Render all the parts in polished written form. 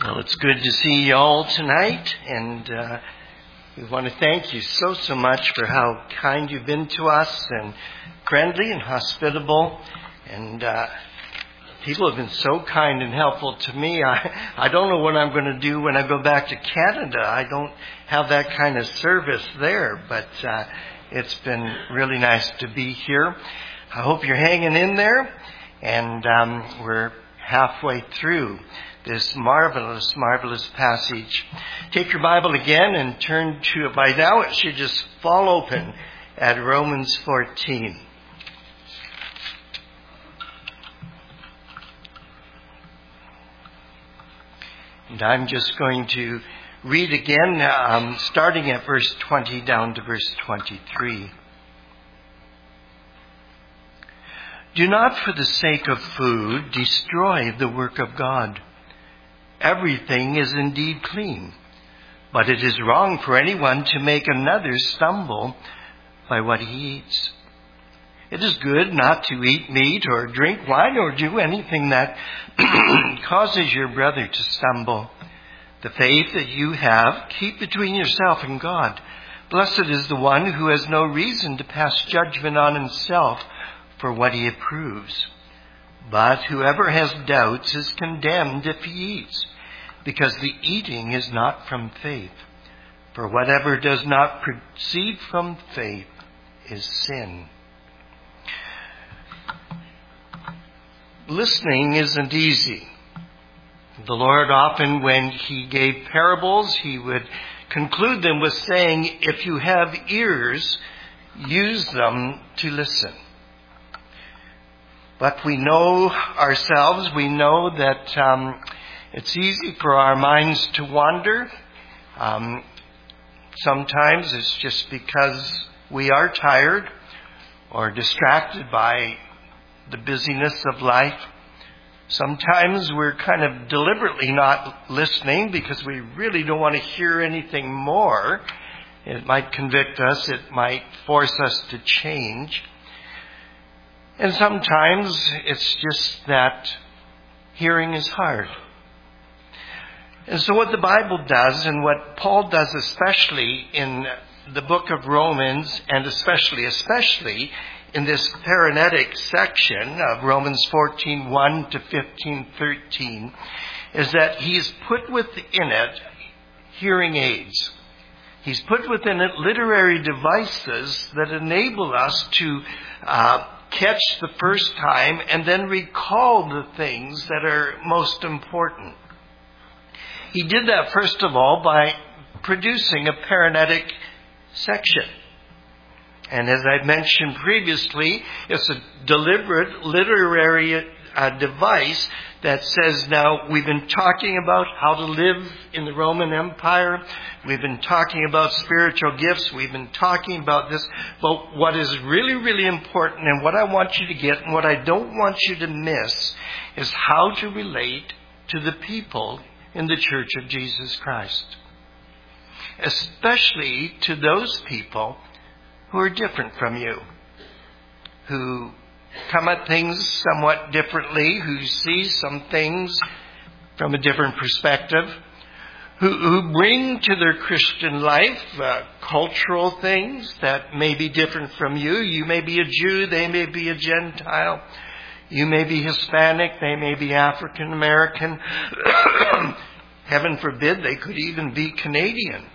Well, it's good to see you all tonight, and we want to thank you so much for how kind you've been to us, and friendly and hospitable, and people have been so kind and helpful to me. I don't know what I'm going to do when I go back to Canada. I don't have that kind of service there, but it's been really nice to be here. I hope you're hanging in there, and we're halfway through this marvelous passage. Take your Bible again and turn to it. By now it should just fall open at Romans 14. And I'm just going to read again, starting at verse 20 down to verse 23. Do not for the sake of food destroy the work of God. Everything is indeed clean, but it is wrong for anyone to make another stumble by what he eats. It is good not to eat meat or drink wine or do anything that causes your brother to stumble. The faith that you have, keep between yourself and God. Blessed is the one who has no reason to pass judgment on himself for what he approves. But whoever has doubts is condemned if he eats, because the eating is not from faith. For whatever does not proceed from faith is sin. Listening isn't easy. The Lord often, when he gave parables, he would conclude them with saying, if you have ears, use them to listen. But we know ourselves, we know that it's easy for our minds to wander. Sometimes it's just because we are tired or distracted by the busyness of life. Sometimes we're kind of deliberately not listening because we really don't want to hear anything more. It might convict us, it might force us to change. And sometimes it's just that hearing is hard. And so what the Bible does, and what Paul does especially in the book of Romans, and especially in this parenetic section of Romans 14:1 to 15:13, is that he's put within it hearing aids. He's put within it literary devices that enable us to catch the first time and then recall the things that are most important. He did that first of all by producing a parenetic section. And as I mentioned previously, it's a deliberate literary device that says, now, we've been talking about how to live in the Roman Empire. We've been talking about spiritual gifts. We've been talking about this. But what is really important, and what I want you to get, and what I don't want you to miss, is how to relate to the people in the Church of Jesus Christ. Especially to those people who are different from you, who come at things somewhat differently, who see some things from a different perspective, who bring to their Christian life cultural things that may be different from you. You may be a Jew, they may be a Gentile. You may be Hispanic, they may be African American. Heaven forbid, they could even be Canadian.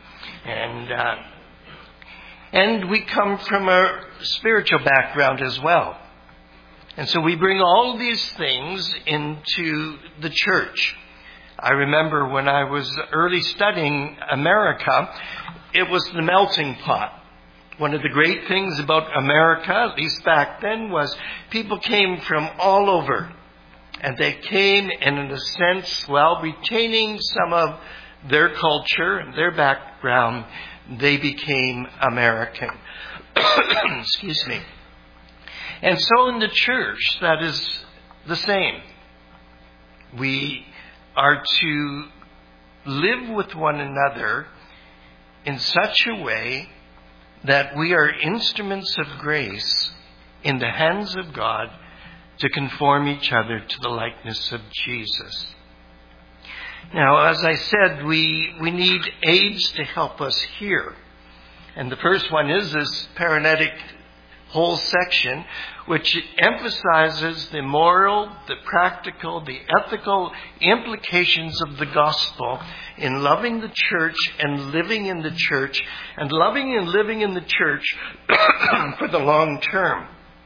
And we come from a spiritual background as well. And so we bring all these things into the church. I remember when I was early studying America, it was the melting pot. One of the great things about America, at least back then, was people came from all over. And they came, and in a sense, retaining some of their culture and their background, they became American. Excuse me. And so in the church, that is the same. We are to live with one another in such a way that we are instruments of grace in the hands of God to conform each other to the likeness of Jesus. Now, as I said, we need aids to help us hear. And the first one is this paraenetic whole section, which emphasizes the moral, the practical, the ethical implications of the gospel in loving the church and living in the church, and loving and living in the church for the long term.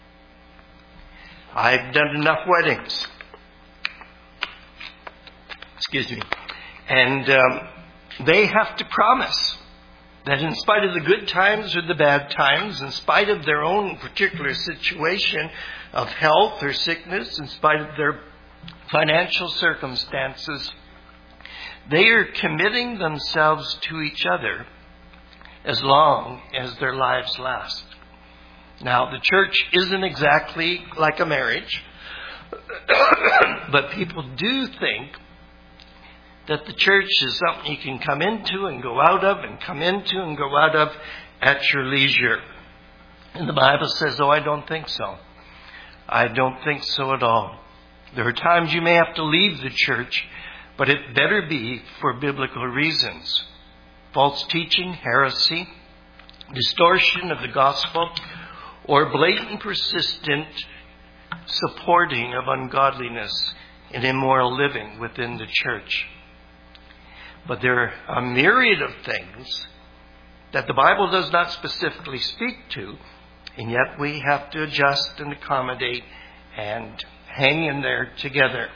I've done enough weddings. Excuse me. And they have to promise that in spite of the good times or the bad times, in spite of their own particular situation of health or sickness, in spite of their financial circumstances, they are committing themselves to each other as long as their lives last. Now, the church isn't exactly like a marriage, but people do think that the church is something you can come into and go out of, and come into and go out of at your leisure. And the Bible says, I don't think so. I don't think so at all. There are times you may have to leave the church, but it better be for biblical reasons. False teaching, heresy, distortion of the gospel, or blatant, persistent supporting of ungodliness and immoral living within the church. But there are a myriad of things that the Bible does not specifically speak to, and yet we have to adjust and accommodate and hang in there together.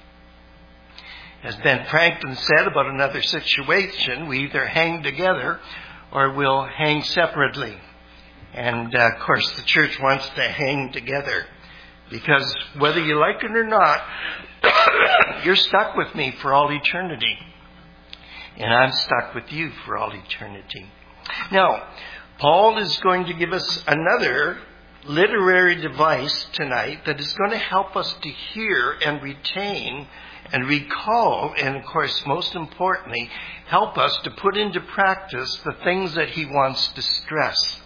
As Ben Franklin said about another situation, we either hang together or we'll hang separately. And of course the church wants to hang together, because whether you like it or not, you're stuck with me for all eternity. And I'm stuck with you for all eternity. Now, Paul is going to give us another literary device tonight that is going to help us to hear and retain and recall, and of course, most importantly, help us to put into practice the things that he wants to stress.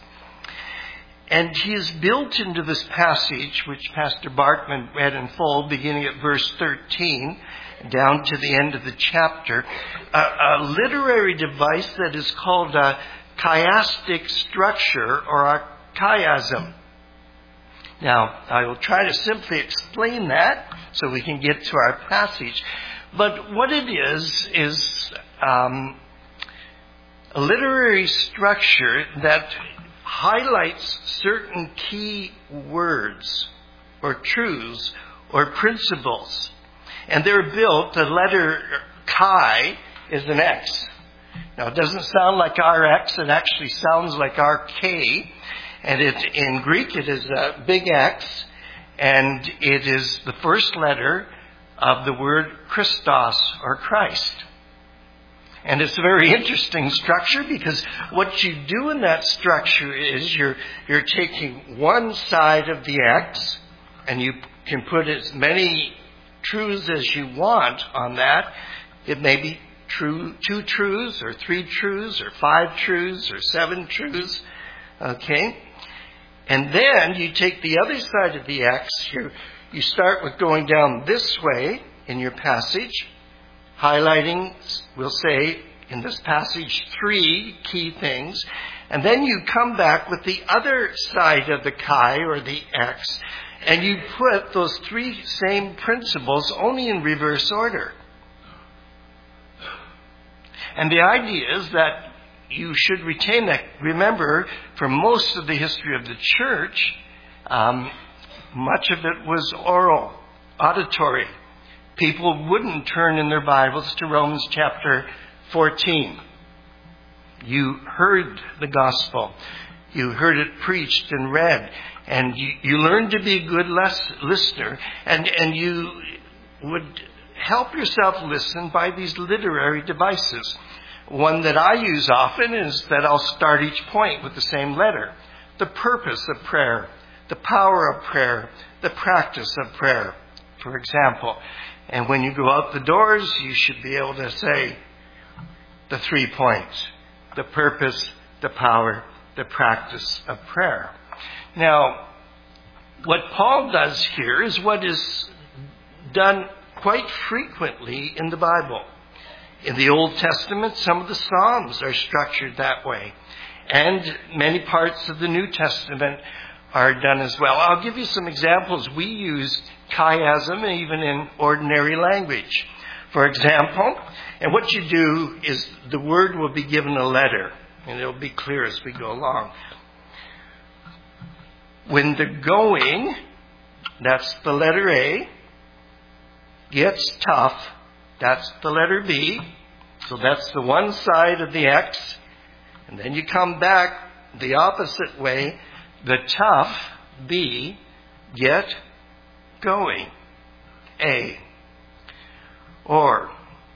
And he has built into this passage, which Pastor Barkman read in full, beginning at verse 13, down to the end of the chapter, a literary device that is called a chiastic structure, or a chiasm. Now, I will try to simply explain that so we can get to our passage. But what it is a literary structure that highlights certain key words or truths or principles. And they're built, the letter chi is an X. Now, it doesn't sound like RX, it actually sounds like RK. And in Greek, it is a big X, and it is the first letter of the word Christos, or Christ. And it's a very interesting structure, because what you do in that structure is you're taking one side of the X, and you can put as many truths as you want on that. It may be true, 2 truths, or 3 truths, or 5 truths, or 7 truths. Okay? And then you take the other side of the X. You start with going down this way in your passage, highlighting, we'll say, in this passage, 3 key things. And then you come back with the other side of the chi, or the X, and you put those 3 same principles only in reverse order. And the idea is that you should retain that. Remember, for most of the history of the church, much of it was oral, auditory. People wouldn't turn in their Bibles to Romans chapter 14. You heard the gospel. You heard it preached and read. And you learned to be a good listener. And you would help yourself listen by these literary devices. One that I use often is that I'll start each point with the same letter. The purpose of prayer, the power of prayer, the practice of prayer, for example. And when you go out the doors, you should be able to say the 3 points: the purpose, the power, the practice of prayer. Now, what Paul does here is what is done quite frequently in the Bible. In the Old Testament, some of the Psalms are structured that way. And many parts of the New Testament are done as well. I'll give you some examples. We use chiasm even in ordinary language. For example, and what you do is the word will be given a letter, and it'll be clear as we go along. When the going, that's the letter A, gets tough, that's the letter B. So that's the one side of the X. And then you come back the opposite way. The tough, B, get going, A. Or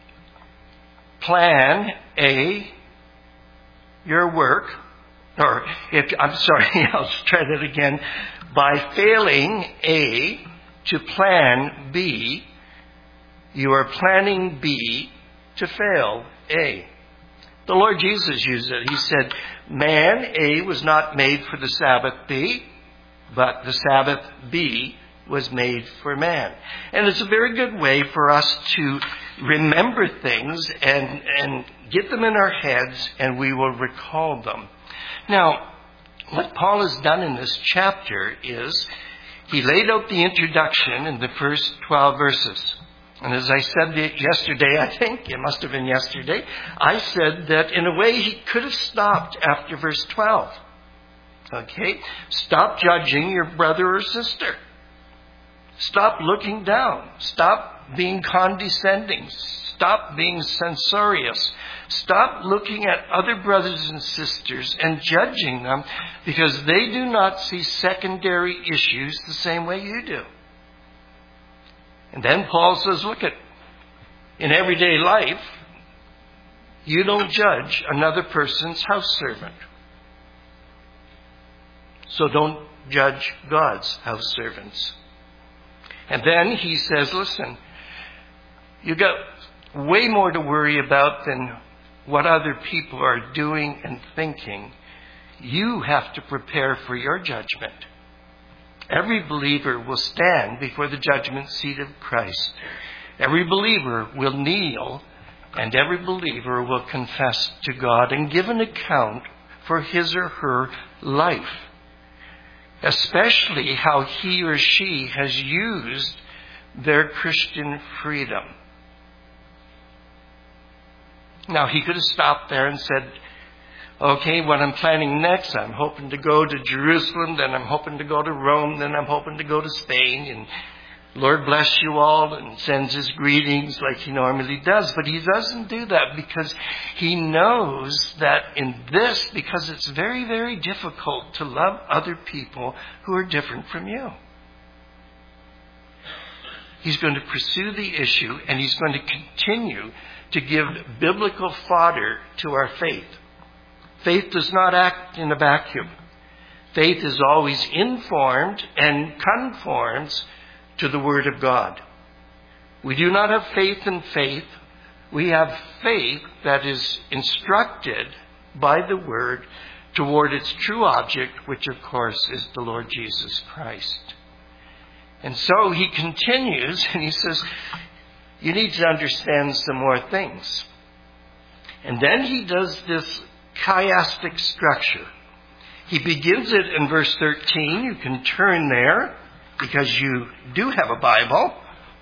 plan, A, your work. Or, I'll try that again. By failing A to plan B, you are planning B to fail A. The Lord Jesus used it. He said, man, A, was not made for the Sabbath B, but the Sabbath B was made for man. And it's a very good way for us to remember things and get them in our heads, and we will recall them. Now, what Paul has done in this chapter is he laid out the introduction in the first 12 verses. And as I said yesterday, I think, it must have been yesterday, I said that in a way he could have stopped after verse 12. Okay? Stop judging your brother or sister. Stop looking down. Stop being condescending. Stop being censorious. Stop looking at other brothers and sisters and judging them because they do not see secondary issues the same way you do. And then Paul says, look in everyday life, you don't judge another person's house servant. So don't judge God's house servants. And then he says, listen, you got way more to worry about than what other people are doing and thinking. You have to prepare for your judgment. Every believer will stand before the judgment seat of Christ. Every believer will kneel, and every believer will confess to God and give an account for his or her life, especially how he or she has used their Christian freedom. Now, he could have stopped there and said, okay, what I'm planning next, I'm hoping to go to Jerusalem, then I'm hoping to go to Rome, then I'm hoping to go to Spain, and Lord bless you all, and sends his greetings like he normally does. But he doesn't do that because he knows that in this, because it's very, very difficult to love other people who are different from you. He's going to pursue the issue, and he's going to continue to give biblical fodder to our faith. Faith does not act in a vacuum. Faith is always informed and conforms to the Word of God. We do not have faith in faith. We have faith that is instructed by the Word toward its true object, which of course is the Lord Jesus Christ. And so he continues and he says, you need to understand some more things. And then he does this chiastic structure. He begins it in verse 13. You can turn there because you do have a Bible.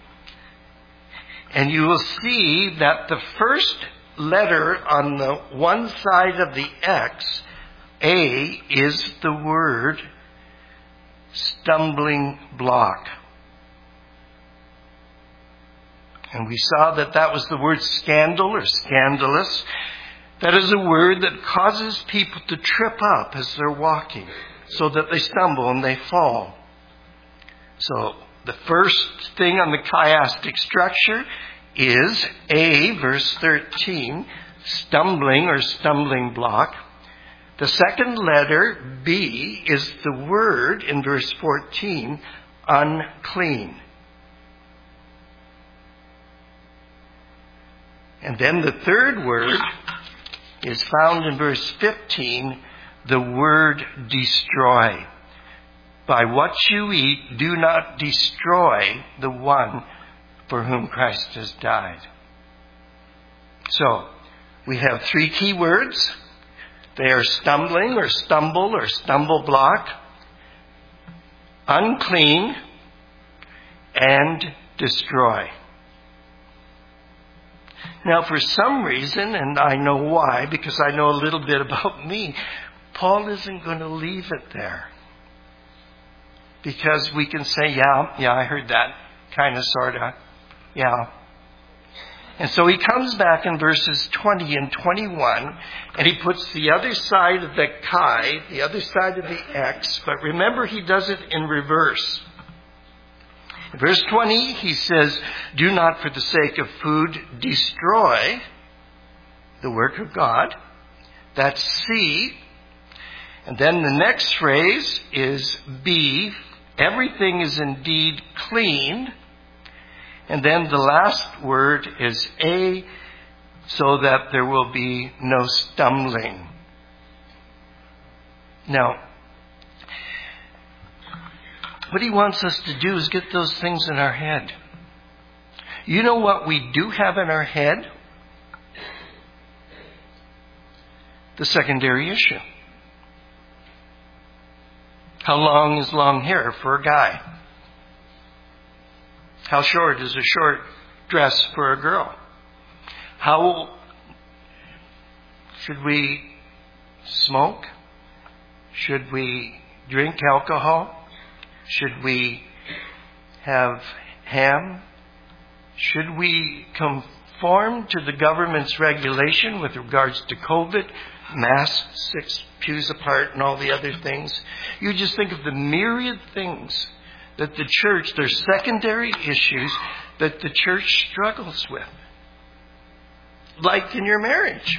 And you will see that the first letter on the one side of the X, A, is the word stumbling block. And we saw that was the word scandal or scandalous. That is a word that causes people to trip up as they're walking so that they stumble and they fall. So the first thing on the chiastic structure is A, verse 13, stumbling or stumbling block. The second letter, B, is the word in verse 14, unclean. And then the third word is found in verse 15, the word destroy. By what you eat, do not destroy the one for whom Christ has died. So, we have three key words. They are stumbling or stumble or stumble block, unclean, and destroy. Now, for some reason, and I know why, because I know a little bit about me, Paul isn't going to leave it there. Because we can say, yeah, I heard that, kind of, sort of, yeah. And so he comes back in verses 20 and 21, and he puts the other side of the chi, the other side of the X, but remember he does it in reverse. In verse 20, he says, do not for the sake of food destroy the work of God. That's C. And then the next phrase is B. Everything is indeed clean. And then the last word is A, so that there will be no stumbling. Now, what he wants us to do is get those things in our head. You know what we do have in our head? The secondary issue. How long is long hair for a guy? How short is a short dress for a girl? How should we smoke? Should we drink alcohol? Should we have ham? Should we conform to the government's regulation with regards to COVID, masks, 6 pews apart, and all the other things? You just think of the myriad things that the church, their secondary issues that the church struggles with. Like in your marriage.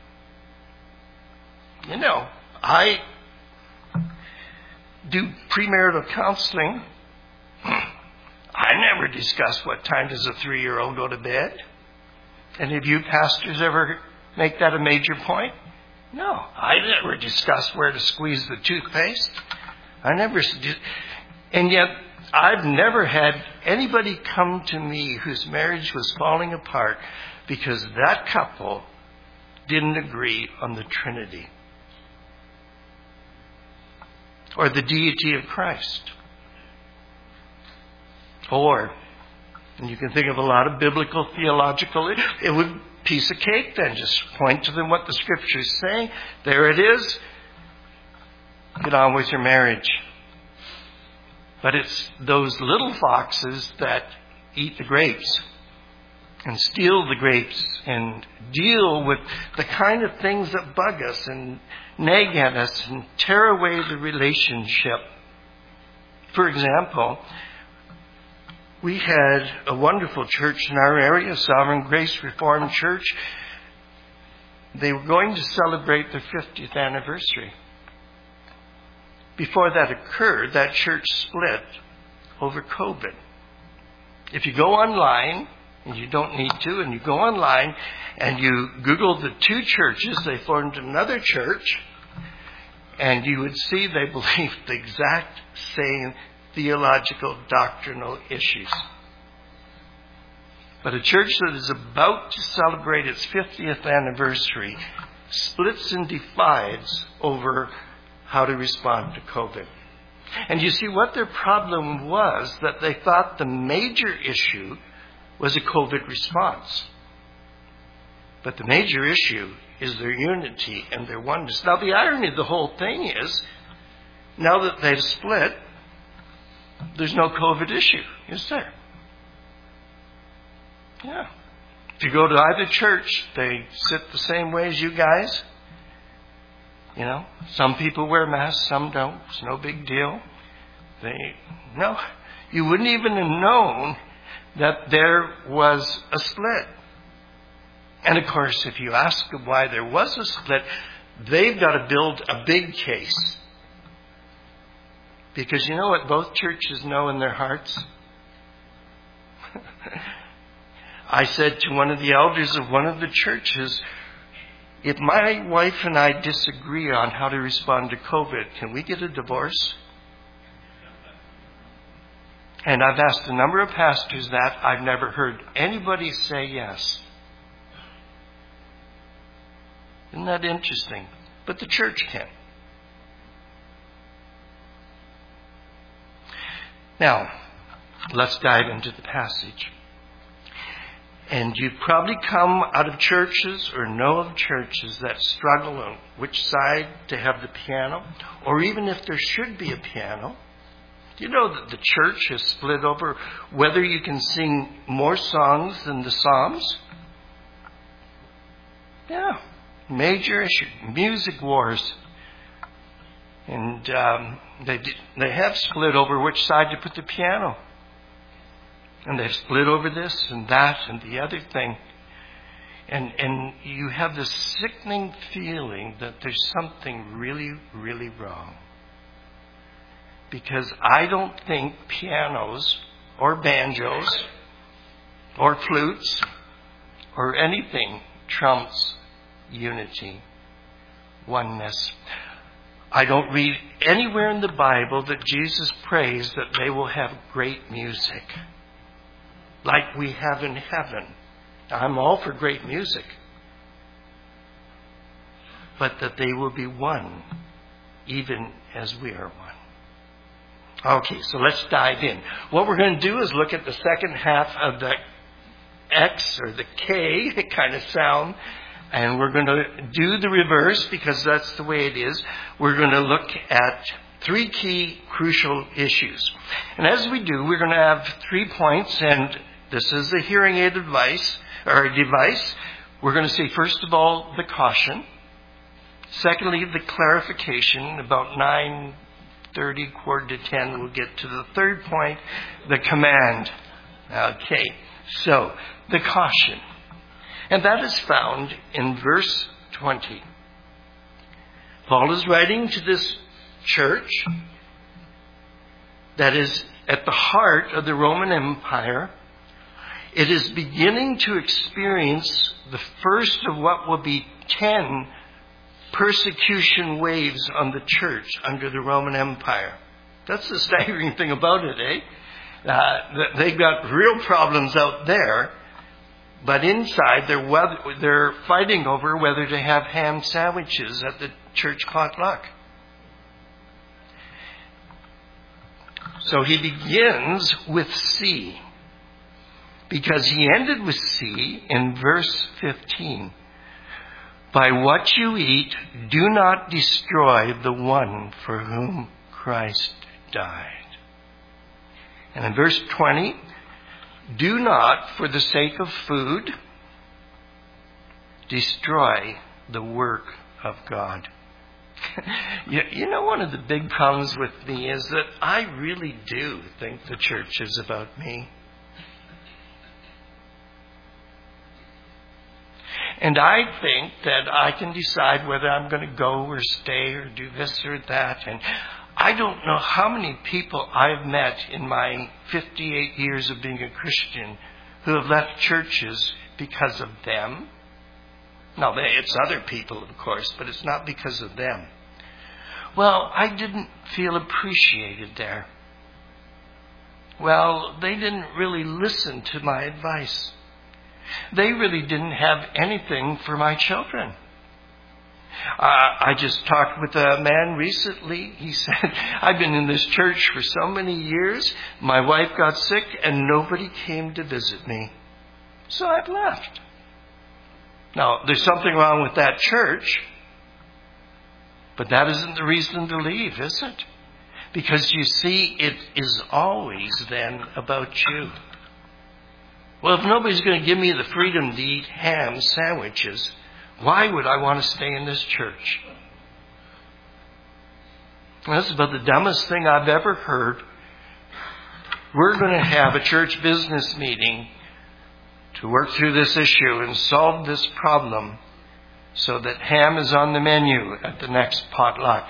You know, I do premarital counseling. I never discuss what time does a 3-year-old go to bed. Any of you pastors ever make that a major point? No, I never discuss where to squeeze the toothpaste. And yet, I've never had anybody come to me whose marriage was falling apart because that couple didn't agree on the Trinity or the deity of Christ. Or, and you can think of a lot of biblical, theological, it would piece of cake then. Just point to them what the Scriptures say. There it is. Get on with your marriage. But it's those little foxes that eat the grapes and steal the grapes and deal with the kind of things that bug us and nag at us and tear away the relationship. For example, we had a wonderful church in our area, Sovereign Grace Reformed Church. They were going to celebrate their 50th anniversary. Before that occurred, that church split over COVID. If you go online, and you don't need to, and you go online and you Google the two churches, they formed another church, and you would see they believed the exact same theological, doctrinal issues. But a church that is about to celebrate its 50th anniversary splits and divides over how to respond to COVID. And you see what their problem was, that they thought the major issue was a COVID response. But the major issue is their unity and their oneness. Now the irony of the whole thing is, now that they've split, there's no COVID issue, is there? Yeah. If you go to either church, they sit the same way as you guys. You know, some people wear masks, some don't. It's no big deal. You wouldn't even have known that there was a split. And of course, if you ask them why there was a split, they've got to build a big case. Because you know what both churches know in their hearts? I said to one of the elders of one of the churches, if my wife and I disagree on how to respond to COVID, can we get a divorce? And I've asked a number of pastors that. I've never heard anybody say yes. Isn't that interesting? But the church can. Now, let's dive into the passage. And you've probably come out of churches or know of churches that struggle on which side to have the piano, or even if there should be a piano. Do you know that the church is split over whether you can sing more songs than the Psalms? Yeah, major issue. Music wars. And they have split over which side to put the piano. And they've split over this and that and the other thing. And you have this sickening feeling that there's something really, really wrong. Because I don't think pianos or banjos or flutes or anything trumps unity, oneness. I don't read anywhere in the Bible that Jesus prays that they will have great music like we have in heaven. I'm all for great music. But that they will be one, even as we are one. Okay, so let's dive in. What we're going to do is look at the second half of the X or the K kind of sound. And we're going to do the reverse because that's the way it is. We're going to look at 3 key crucial issues. And as we do, we're going to have 3 points. And this is the hearing aid device. We're going to see, first of all, the caution. Secondly, the clarification. About 9:30, 9:45, we'll get to the third point, the command. Okay, so the caution. And that is found in verse 20. Paul is writing to this church that is at the heart of the Roman Empire. It is beginning to experience the first of what will be 10 persecution waves on the church under the Roman Empire. That's the staggering thing about it, eh? They've got real problems out there. But inside, they're fighting over whether to have ham sandwiches at the church potluck. So he begins with C, because he ended with C in verse 15. By what you eat, do not destroy the one for whom Christ died. And in verse 20, do not, for the sake of food, destroy the work of God. You know, one of the big problems with me is that I really do think the church is about me. And I think that I can decide whether I'm going to go or stay or do this or that. And I don't know how many people I've met in my 58 years of being a Christian who have left churches because of them. No, it's other people, of course, but it's not because of them. Well, I didn't feel appreciated there. Well, they didn't really listen to my advice. They really didn't have anything for my children. I just talked with a man recently. He said, I've been in this church for so many years. My wife got sick and nobody came to visit me. So I've left. Now, there's something wrong with that church, but that isn't the reason to leave, is it? Because you see, it is always then about you. Well, if nobody's going to give me the freedom to eat ham sandwiches, why would I want to stay in this church? That's about the dumbest thing I've ever heard. We're going to have a church business meeting to work through this issue and solve this problem so that ham is on the menu at the next potluck.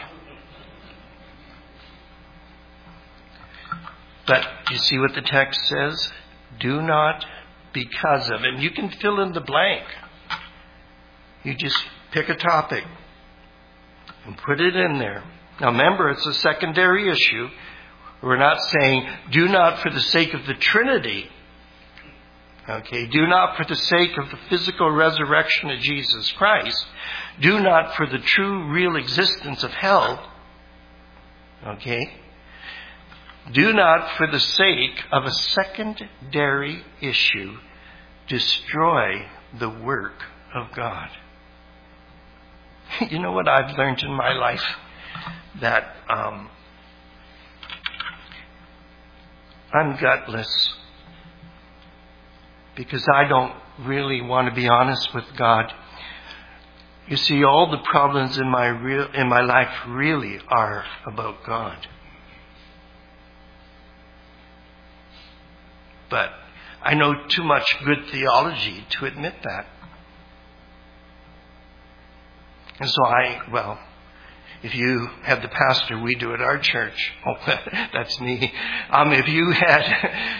But you see what the text says? Do not because of. And you can fill in the blank. You just pick a topic and put it in there. Now remember, it's a secondary issue. We're not saying, do not for the sake of the Trinity. Okay, do not for the sake of the physical resurrection of Jesus Christ. Do not for the true, real existence of hell. Okay. Do not for the sake of a secondary issue destroy the work of God. You know what I've learned in my life? That I'm gutless. Because I don't really want to be honest with God. You see, all the problems in my life really are about God. But I know too much good theology to admit that. And so if you had the pastor we do at our church, that's me. If you had,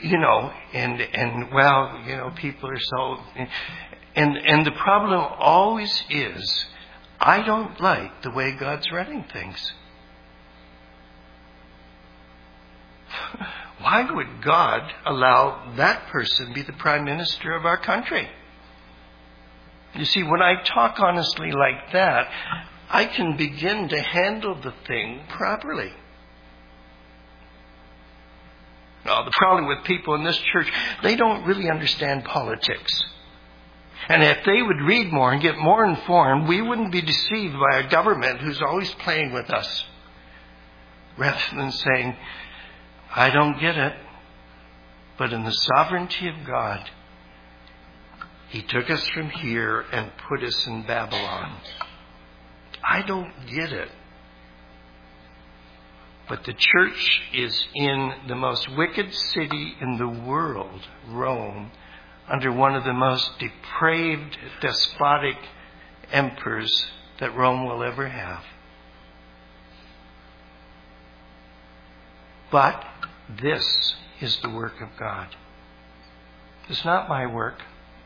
people are so, and the problem always is, I don't like the way God's running things. Why would God allow that person be the prime minister of our country? You see, when I talk honestly like that, I can begin to handle the thing properly. Now, the problem with people in this church, they don't really understand politics. And if they would read more and get more informed, we wouldn't be deceived by a government who's always playing with us. Rather than saying, I don't get it, but in the sovereignty of God, He took us from here and put us in Babylon. I don't get it. But the church is in the most wicked city in the world, Rome, under one of the most depraved, despotic emperors that Rome will ever have. But this is the work of God. It's not my work.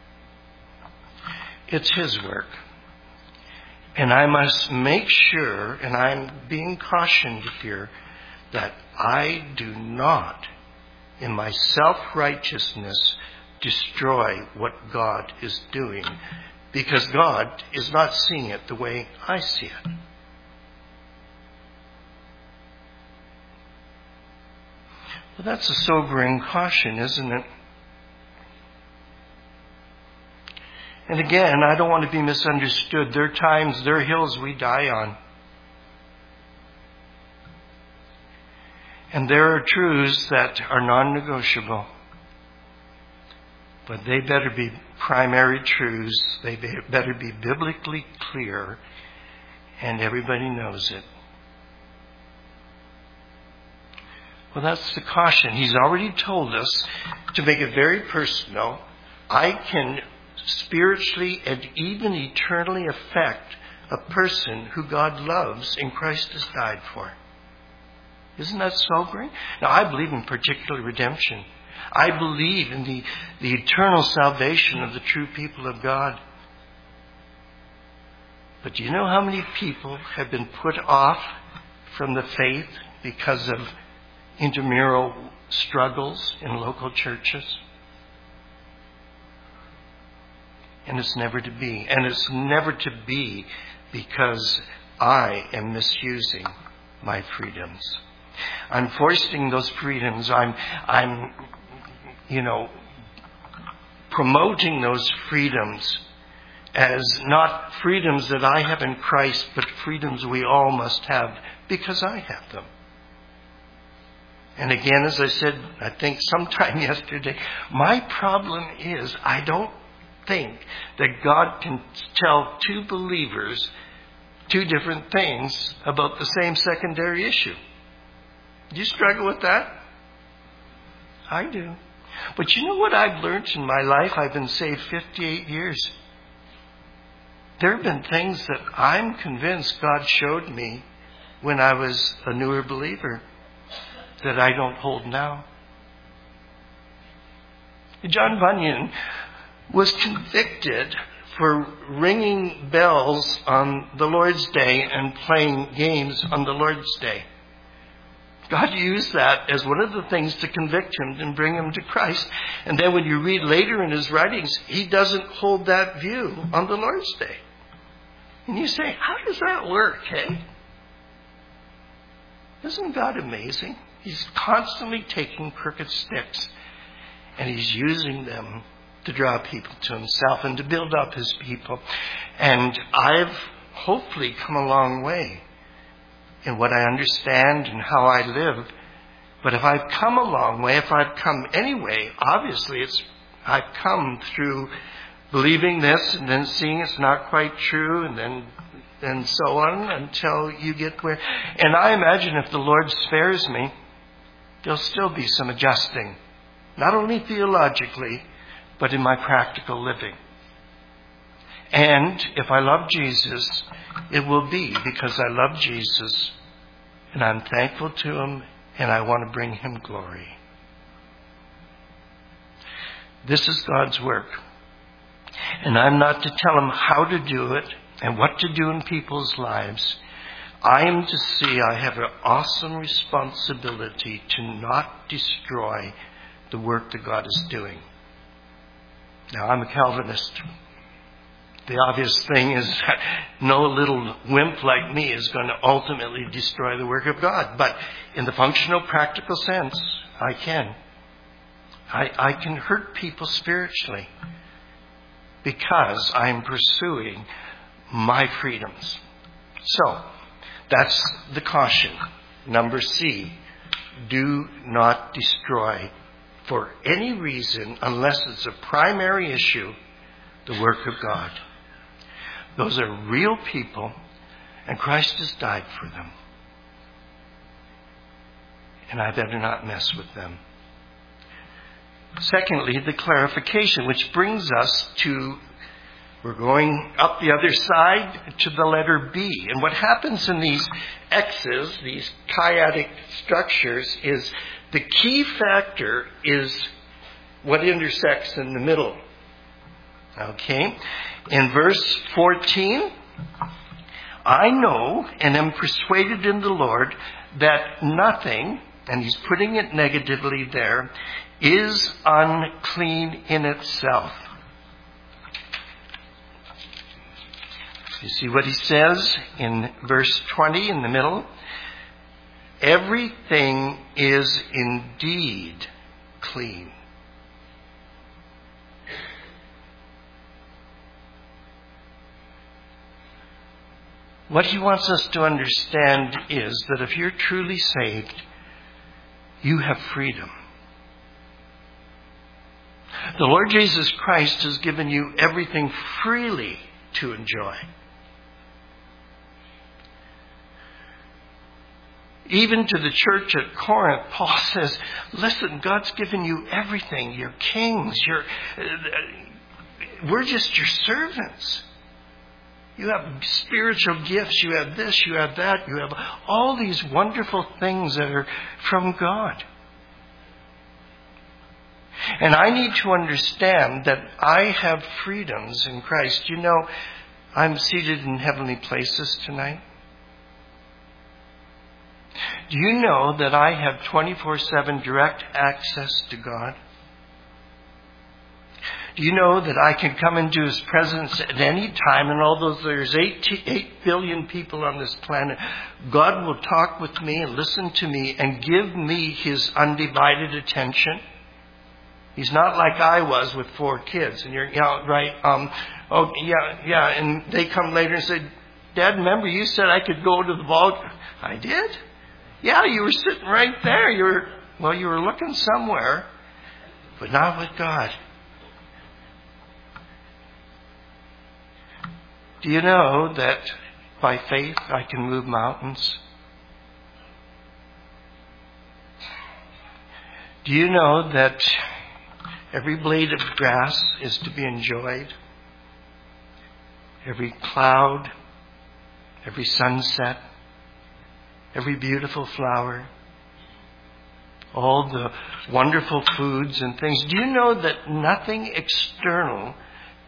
It's His work. And I must make sure, and I'm being cautioned here, that I do not, in my self-righteousness, destroy what God is doing, because God is not seeing it the way I see it. Well, that's a sobering caution, isn't it? And again, I don't want to be misunderstood. There are times, there are hills we die on. And there are truths that are non-negotiable. But they better be primary truths. They better be biblically clear. And everybody knows it. Well, that's the caution. He's already told us, to make it very personal, I can spiritually and even eternally affect a person who God loves and Christ has died for. Isn't that sobering? Now, I believe in particular redemption. I believe in the eternal salvation of the true people of God. But do you know how many people have been put off from the faith because of intramural struggles in local churches? And it's never to be. And it's never to be because I am misusing my freedoms. I'm foisting those freedoms. I'm promoting those freedoms as not freedoms that I have in Christ, but freedoms we all must have because I have them. And again, as I said, I think sometime yesterday, my problem is I don't think that God can tell two believers two different things about the same secondary issue. Do you struggle with that? I do. But you know what I've learned in my life? I've been saved 58 years. There have been things that I'm convinced God showed me when I was a newer believer that I don't hold now. John Bunyan was convicted for ringing bells on the Lord's Day and playing games on the Lord's Day. God used that as one of the things to convict him and bring him to Christ. And then when you read later in his writings, he doesn't hold that view on the Lord's Day. And you say, how does that work, hey? Isn't God amazing? He's constantly taking crooked sticks and he's using them to draw people to himself and to build up his people. And I've hopefully come a long way in what I understand and how I live. But if I've come a long way, if I've come anyway, obviously I've come through believing this and then seeing it's not quite true and so on until you get where. And I imagine if the Lord spares me, there'll still be some adjusting, not only theologically, but in my practical living. And if I love Jesus, it will be because I love Jesus and I'm thankful to him and I want to bring him glory. This is God's work. And I'm not to tell him how to do it and what to do in people's lives. I am to see I have an awesome responsibility to not destroy the work that God is doing. Now, I'm a Calvinist. The obvious thing is that no little wimp like me is going to ultimately destroy the work of God. But in the functional, practical sense, I can. I can hurt people spiritually because I'm pursuing my freedoms. So, that's the caution. Number C, do not destroy for any reason, unless it's a primary issue, the work of God. Those are real people, and Christ has died for them. And I better not mess with them. Secondly, the clarification, which brings us to, we're going up the other side to the letter B. And what happens in these X's, these chiastic structures, is the key factor is what intersects in the middle. Okay? In verse 14, I know and am persuaded in the Lord that nothing, and he's putting it negatively there, is unclean in itself. You see what he says in verse 20 in the middle? Everything is indeed clean. What he wants us to understand is that if you're truly saved, you have freedom. The Lord Jesus Christ has given you everything freely to enjoy. Even to the church at Corinth, Paul says, listen, God's given you everything. You're kings. We're just your servants. You have spiritual gifts. You have this, you have that. You have all these wonderful things that are from God. And I need to understand that I have freedoms in Christ. You know, I'm seated in heavenly places tonight. Do you know that I have 24/7 direct access to God? Do you know that I can come into his presence at any time, and although there's 8 billion people on this planet, God will talk with me and listen to me and give me his undivided attention? He's not like I was with 4 kids. And you're, right, and they come later and say, Dad, remember you said I could go to the ball? I did? Yeah, you were sitting right there. You were looking somewhere, but not with God. Do you know that by faith I can move mountains? Do you know that every blade of grass is to be enjoyed? Every cloud, every sunset, every beautiful flower, all the wonderful foods and things. Do you know that nothing external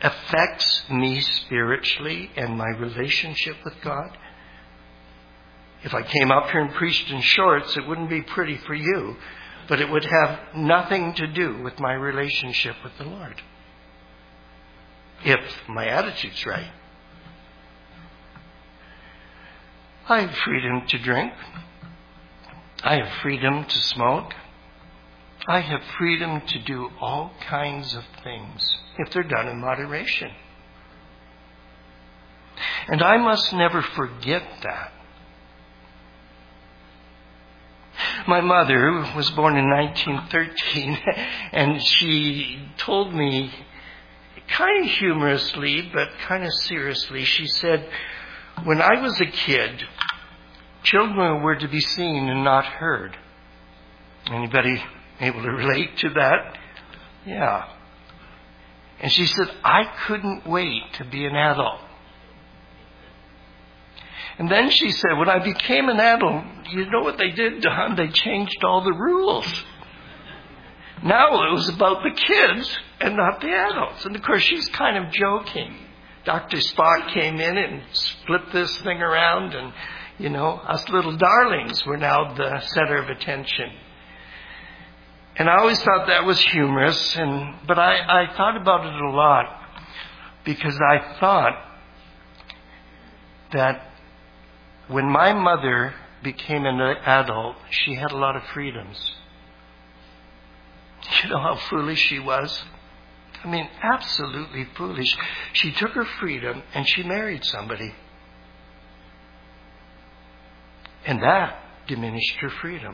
affects me spiritually and my relationship with God? If I came up here and preached in shorts, it wouldn't be pretty for you, but it would have nothing to do with my relationship with the Lord. If my attitude's right. I have freedom to drink. I have freedom to smoke. I have freedom to do all kinds of things if they're done in moderation. And I must never forget that. My mother was born in 1913, and she told me, kind of humorously, but kind of seriously, she said, when I was a kid, children were to be seen and not heard. Anybody able to relate to that? Yeah. And she said, I couldn't wait to be an adult. And then she said, when I became an adult, you know what they did, Don? They changed all the rules. Now it was about the kids and not the adults. And of course, she's kind of joking. Dr. Spock came in and flipped this thing around, and, you know, us little darlings were now the center of attention. And I always thought that was humorous, but I thought about it a lot because I thought that when my mother became an adult, she had a lot of freedoms. You know how foolish she was? I mean, absolutely foolish. She took her freedom and she married somebody. And that diminished her freedom.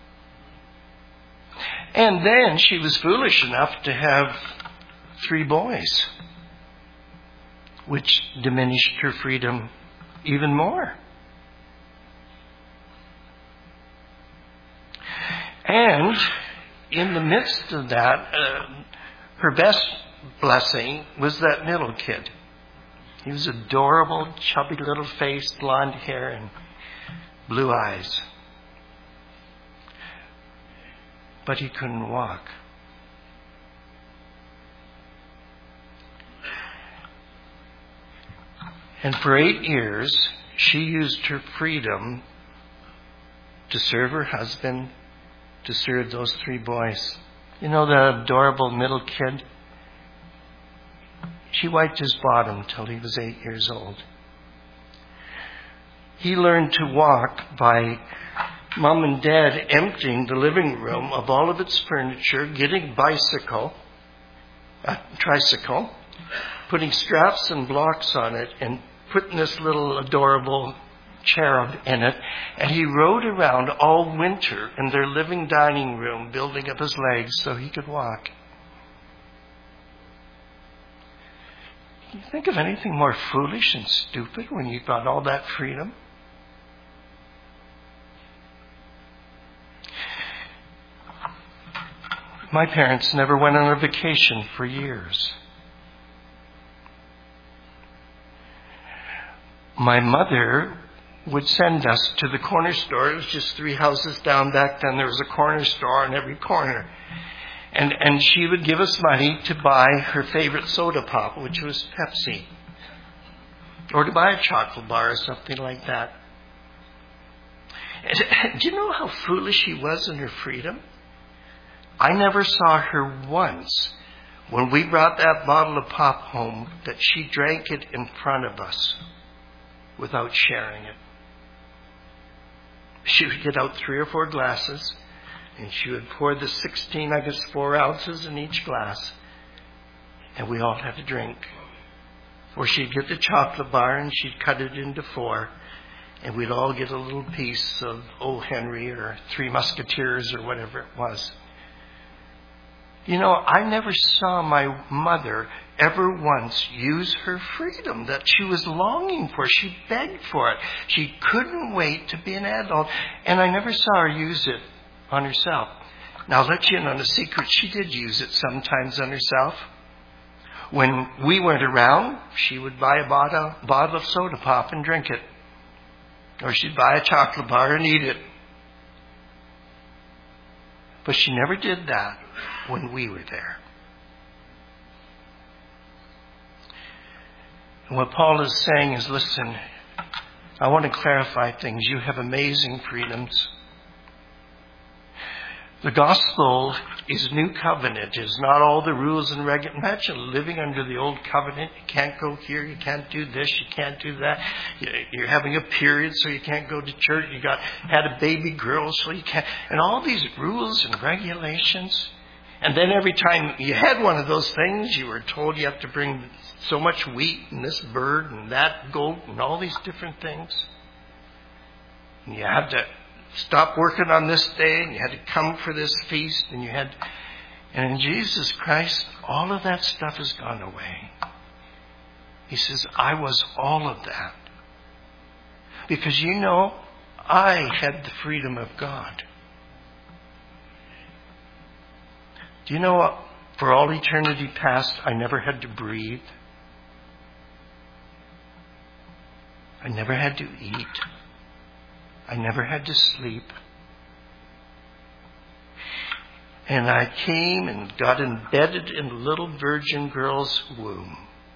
And then she was foolish enough to have 3 boys, which diminished her freedom even more. And in the midst of that, her best blessing was that middle kid. He was adorable, chubby little face, blonde hair, and blue eyes. But he couldn't walk. And for 8 years, she used her freedom to serve her husband, to serve those 3 boys. You know the adorable middle kid? She wiped his bottom till he was 8 years old. He learned to walk by Mom and Dad emptying the living room of all of its furniture, getting a tricycle, putting straps and blocks on it, and putting this little adorable cherub in it, and he rode around all winter in their living dining room, building up his legs so he could walk. Can you think of anything more foolish and stupid when you've got all that freedom? My parents never went on a vacation for years. My mother would send us to the corner store. It was just 3 houses down back then. There was a corner store on every corner. And she would give us money to buy her favorite soda pop, which was Pepsi. Or to buy a chocolate bar or something like that. Do you know how foolish she was in her freedom? I never saw her once when we brought that bottle of pop home that she drank it in front of us without sharing it. She would get out 3 or 4 glasses, and she would pour the 16, 4 ounces in each glass, and we all had to drink. Or she'd get the chocolate bar, and she'd cut it into 4, and we'd all get a little piece of O. Henry or 3 Musketeers or whatever it was. You know, I never saw my mother ever once use her freedom that she was longing for. She begged for it. She couldn't wait to be an adult. And I never saw her use it on herself. Now, I'll let you in on a secret. She did use it sometimes on herself. When we weren't around, she would buy a bottle of soda pop and drink it. Or she'd buy a chocolate bar and eat it. But she never did that when we were there. And what Paul is saying is, listen, I want to clarify things. You have amazing freedoms. The gospel is new covenant. It's not all the rules and regulations. Imagine living under the old covenant. You can't go here. You can't do this. You can't do that. You're having a period, so you can't go to church. Had a baby girl, so you can't. And all these rules and regulations. And then every time you had one of those things, you were told you have to bring so much wheat and this bird and that goat and all these different things. And you had to stop working on this day, and you had to come for this feast, and in Jesus Christ, all of that stuff has gone away. He says, I was all of that. Because I had the freedom of God. Do you know what? For all eternity past, I never had to breathe. I never had to eat. I never had to sleep. And I came and got embedded in the little virgin girl's womb.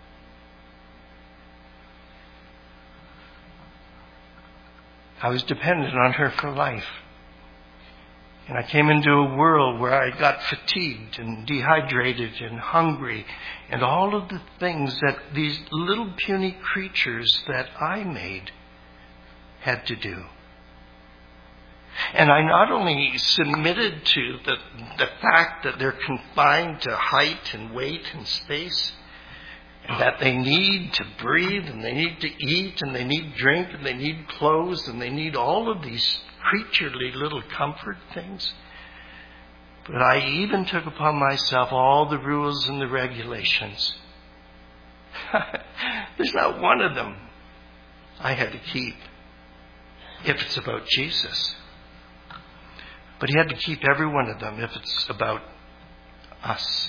I was dependent on her for life. And I came into a world where I got fatigued and dehydrated and hungry and all of the things that these little puny creatures that I made had to do. And I not only submitted to the fact that they're confined to height and weight and space, and that they need to breathe, and they need to eat, and they need drink, and they need clothes, and they need all of these creaturely little comfort things. But I even took upon myself all the rules and the regulations. There's not one of them I had to keep if it's about Jesus. But he had to keep every one of them if it's about us.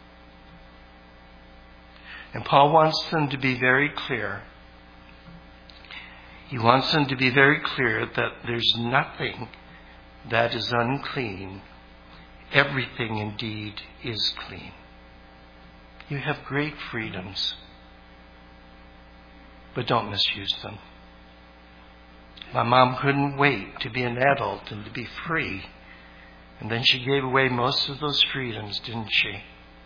And Paul wants them to be very clear. He wants them to be very clear that there's nothing that is unclean. Everything indeed is clean. You have great freedoms, but don't misuse them. My mom couldn't wait to be an adult and to be free. And then she gave away most of those freedoms, didn't she?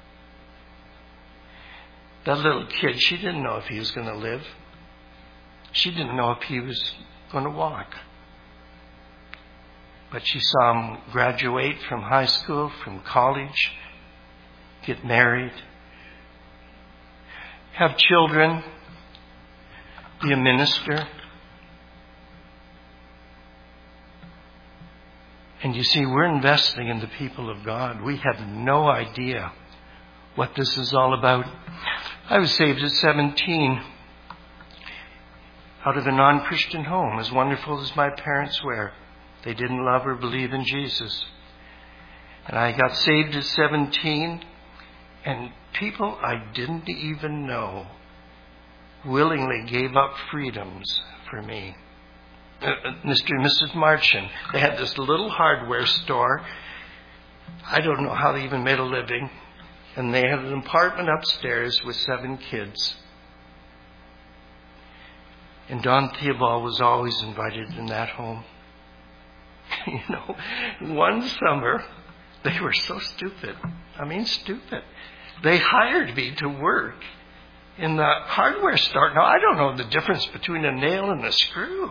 That little kid, she didn't know if he was going to live. She didn't know if he was going to walk. But she saw him graduate from high school, from college, get married, have children, be a minister. And you see, we're investing in the people of God. We have no idea what this is all about. I was saved at 17 out of a non-Christian home, as wonderful as my parents were. They didn't love or believe in Jesus. And I got saved at 17, and people I didn't even know willingly gave up freedoms for me. Mr. and Mrs. Marchand, they had this little hardware store. I don't know how they even made a living. And they had an apartment upstairs with 7 kids. And Don Theobald was always invited in that home. One summer, they were so stupid. I mean, stupid. They hired me to work in the hardware store. Now, I don't know the difference between a nail and a screw.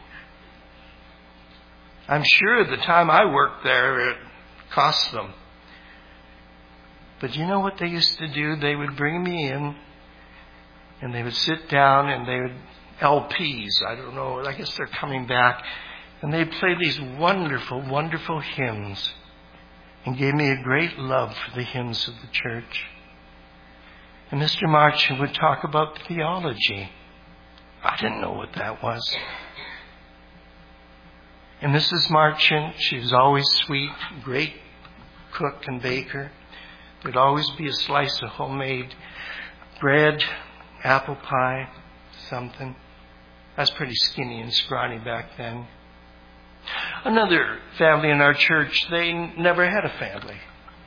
I'm sure the time I worked there, it cost them. But you know what they used to do? They would bring me in, and they would sit down, and they would LPs. I don't know. I guess they're coming back. And they'd play these wonderful, wonderful hymns, and gave me a great love for the hymns of the church. And Mr. Marchand would talk about theology. I didn't know what that was. And Mrs. Marchand, she was always sweet, great cook and baker. There'd always be a slice of homemade bread, apple pie, something. I was pretty skinny and scrawny back then. Another family in our church, they never had a family.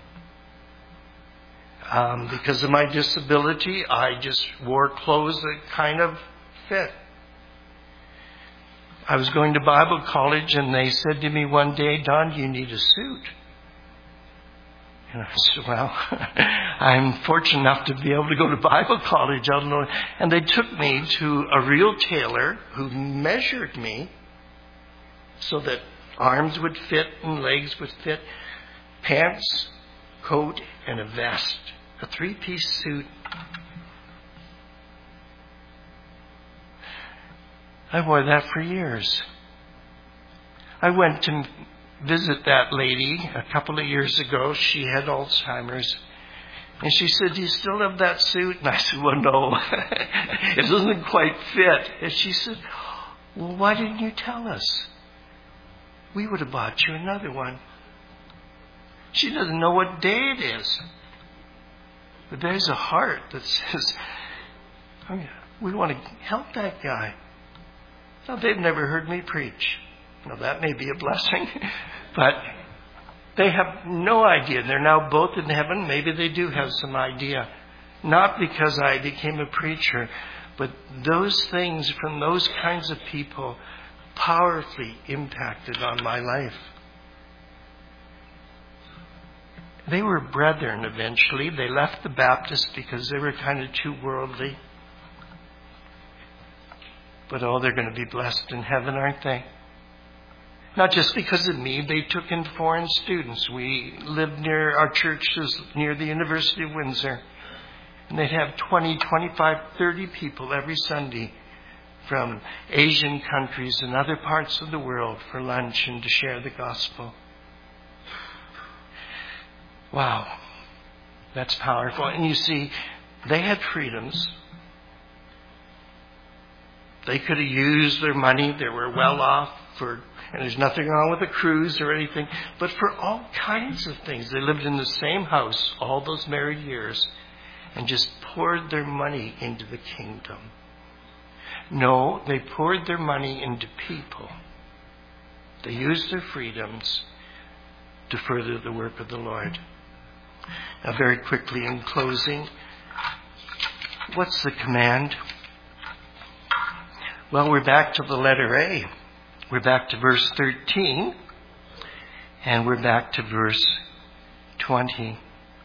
Because of my disability, I just wore clothes that kind of fit. I was going to Bible college, and they said to me one day, "Don, you need a suit." And I said, "Well, I'm fortunate enough to be able to go to Bible college. I don't know." And they took me to a real tailor who measured me so that arms would fit and legs would fit, pants, coat, and a vest, a 3-piece suit. I wore that for years. I went to visit that lady a couple of years ago. She had Alzheimer's. And she said, "Do you still have that suit?" And I said, "Well, no, it doesn't quite fit." And she said, "Well, why didn't you tell us? We would have bought you another one." She doesn't know what day it is. But there's a heart that says, we want to help that guy. Now, they've never heard me preach. Now, that may be a blessing, but they have no idea. They're now both in heaven. Maybe they do have some idea. Not because I became a preacher, but those things from those kinds of people powerfully impacted on my life. They were brethren eventually. They left the Baptist because they were kind of too worldly. But they're going to be blessed in heaven, aren't they? Not just because of me. They took in foreign students. We lived near, our church was near the University of Windsor. And they'd have 20, 25, 30 people every Sunday from Asian countries and other parts of the world for lunch and to share the gospel. Wow. That's powerful. And you see, they had freedoms. They could have used their money. They were well off and there's nothing wrong with a cruise or anything, but for all kinds of things. They lived in the same house all those married years and just poured their money into the kingdom. No, they poured their money into people. They used their freedoms to further the work of the Lord. Now, very quickly in closing, what's the command? Well, we're back to the letter A. We're back to verse 13, and we're back to verse 20.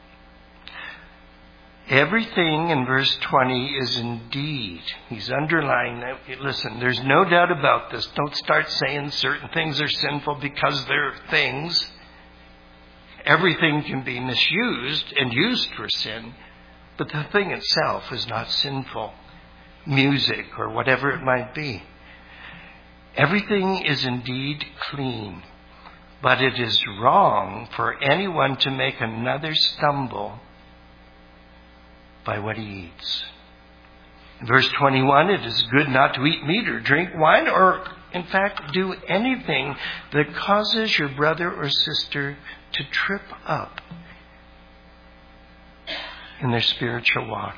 Everything in verse 20 is indeed. He's underlying that. Listen, there's no doubt about this. Don't start saying certain things are sinful because they're things. Everything can be misused and used for sin, but the thing itself is not sinful. Music or whatever it might be. Everything is indeed clean, but it is wrong for anyone to make another stumble by what he eats. In verse 21, it is good not to eat meat or drink wine or, in fact, do anything that causes your brother or sister to trip up in their spiritual walk.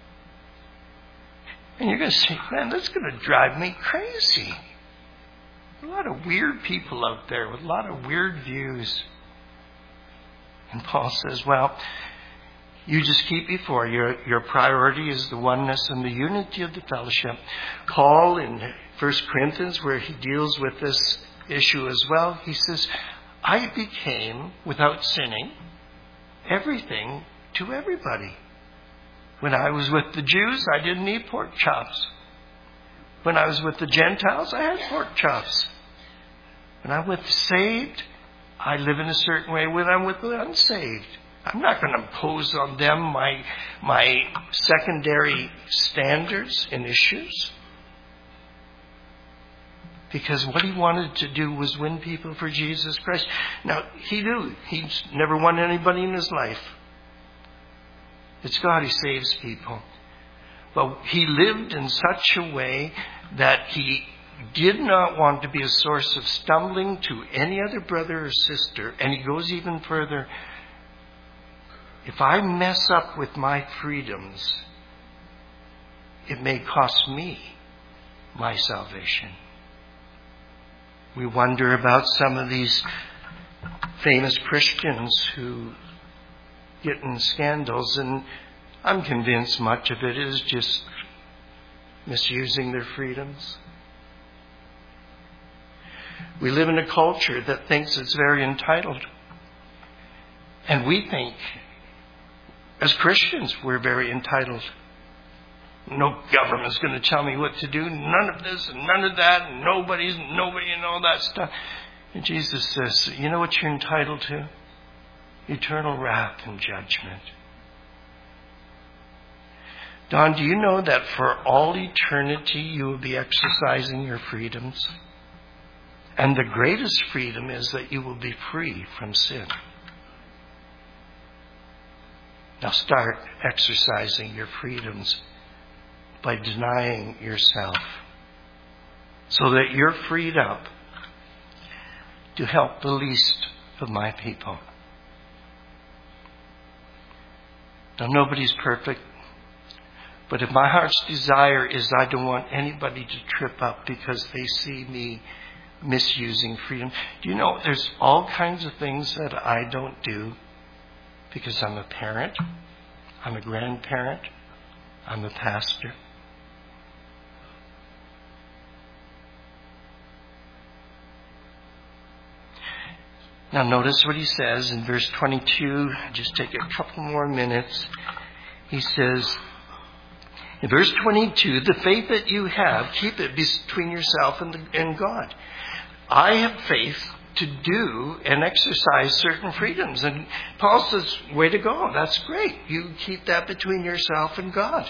And you're going to say, man, that's going to drive me crazy. A lot of weird people out there with a lot of weird views. And Paul says, well, you just keep before your priority is the oneness and the unity of the fellowship. Paul in 1 Corinthians, where he deals with this issue as well, he says, I became, without sinning, everything to everybody. When I was with the Jews, I didn't eat pork chops. When I was with the Gentiles, I had pork chops. When I'm with the saved, I live in a certain way. When I'm with the unsaved, I'm not going to impose on them my secondary standards and issues. Because what he wanted to do was win people for Jesus Christ. Now, he knew he's never won anybody in his life. It's God who saves people. But he lived in such a way that he did not want to be a source of stumbling to any other brother or sister. And he goes even further. If I mess up with my freedoms, it may cost me my salvation. We wonder about some of these famous Christians who get in scandals, and I'm convinced much of it is just misusing their freedoms. We live in a culture that thinks it's very entitled. And we think, as Christians, we're very entitled. No government's going to tell me what to do. None of this and none of that. And nobody and all that stuff. And Jesus says, you know what you're entitled to? Eternal wrath and judgment. Don, do you know that for all eternity you will be exercising your freedoms? And the greatest freedom is that you will be free from sin. Now start exercising your freedoms by denying yourself so that you're freed up to help the least of my people. Now nobody's perfect. But if my heart's desire is I don't want anybody to trip up because they see me misusing freedom. Do you know there's all kinds of things that I don't do because I'm a parent, I'm a grandparent, I'm a pastor. Now notice what he says in verse 22. Just take a couple more minutes. He says, in verse 22, the faith that you have, keep it between yourself and God. I have faith to do and exercise certain freedoms. And Paul says, way to go. That's great. You keep that between yourself and God.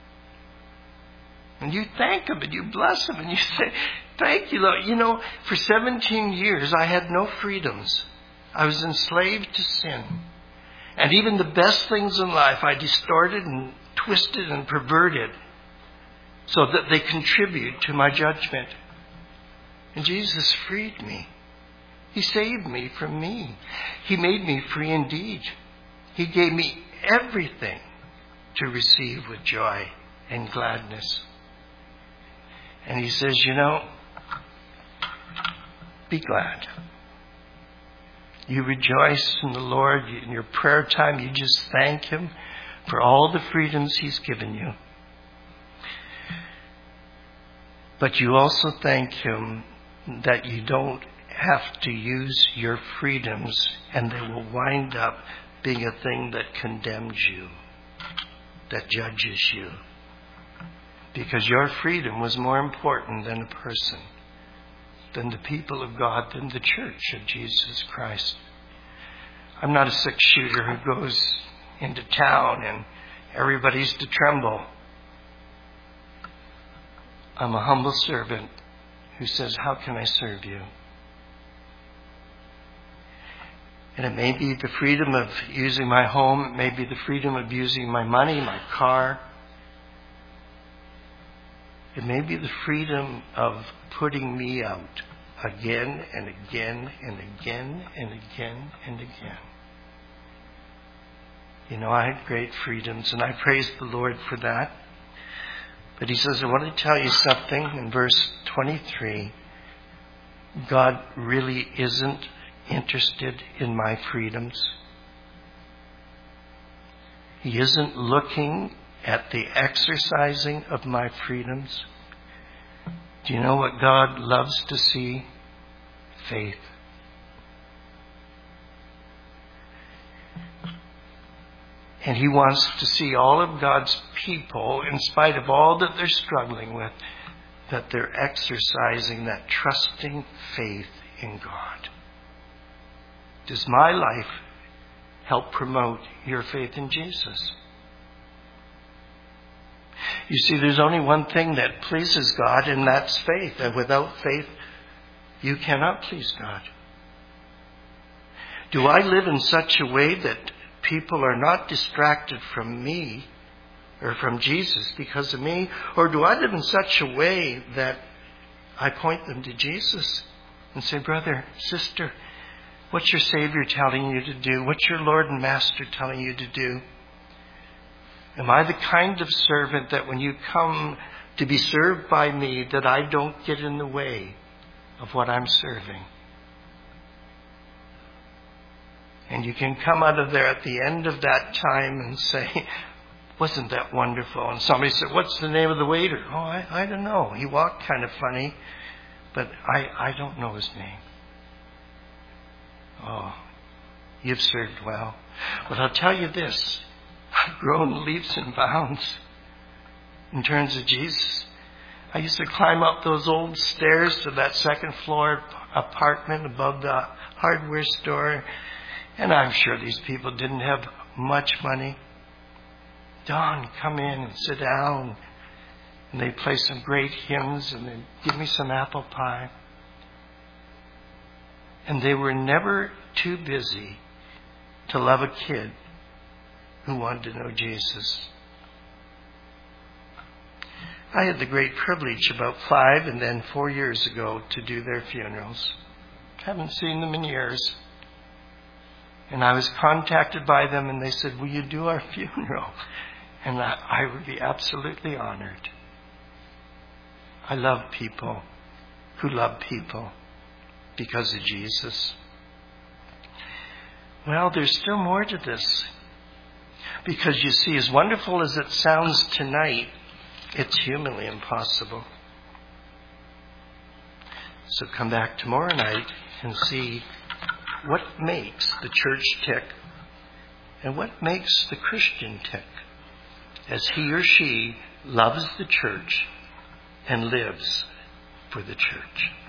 And you thank Him and you bless Him and you say, thank you, Lord. You know, for 17 years I had no freedoms. I was enslaved to sin. And even the best things in life I distorted and twisted and perverted so that they contribute to my judgment. And Jesus freed me. He saved me from me. He made me free indeed. He gave me everything to receive with joy and gladness. And He says, you know, be glad. You rejoice in the Lord. In your prayer time, you just thank Him for all the freedoms He's given you. But you also thank Him that you don't have to use your freedoms and they will wind up being a thing that condemns you, that judges you. Because your freedom was more important than a person, than the people of God, than the church of Jesus Christ. I'm not a six-shooter who goes into town and everybody's to tremble. I'm a humble servant who says, how can I serve you? And it may be the freedom of using my home. It may be the freedom of using my money, my car. It may be the freedom of putting me out again and again and again and again and again. You know, I had great freedoms and I praise the Lord for that. But He says, I want to tell you something in verse 23. God really isn't interested in my freedoms. He isn't looking at the exercising of my freedoms. Do you know what God loves to see? Faith. And He wants to see all of God's people, in spite of all that they're struggling with, that they're exercising that trusting faith in God. Does my life help promote your faith in Jesus? You see, there's only one thing that pleases God, and that's faith. And without faith, you cannot please God. Do I live in such a way that people are not distracted from me or from Jesus because of me? Or do I live in such a way that I point them to Jesus and say, brother, sister, what's your Savior telling you to do? What's your Lord and Master telling you to do? Am I the kind of servant that when you come to be served by me, that I don't get in the way of what I'm serving? And you can come out of there at the end of that time and say, wasn't that wonderful? And somebody said, what's the name of the waiter? Oh, I don't know. He walked kind of funny. but I don't know his name. Oh, you've served well. But I'll tell you this, I've grown leaps and bounds in terms of Jesus. I used to climb up those old stairs to that second floor apartment above the hardware store, and I'm sure these people didn't have much money. Don, come in and sit down. And they'd play some great hymns and they'd give me some apple pie. And they were never too busy to love a kid who wanted to know Jesus. I had the great privilege about 5 and then 4 years ago to do their funerals. Haven't seen them in years. And I was contacted by them and they said, will you do our funeral? And I would be absolutely honored. I love people who love people because of Jesus. Well, there's still more to this. Because you see, as wonderful as it sounds tonight, it's humanly impossible. So come back tomorrow night and see what makes the church tick and what makes the Christian tick as he or she loves the church and lives for the church.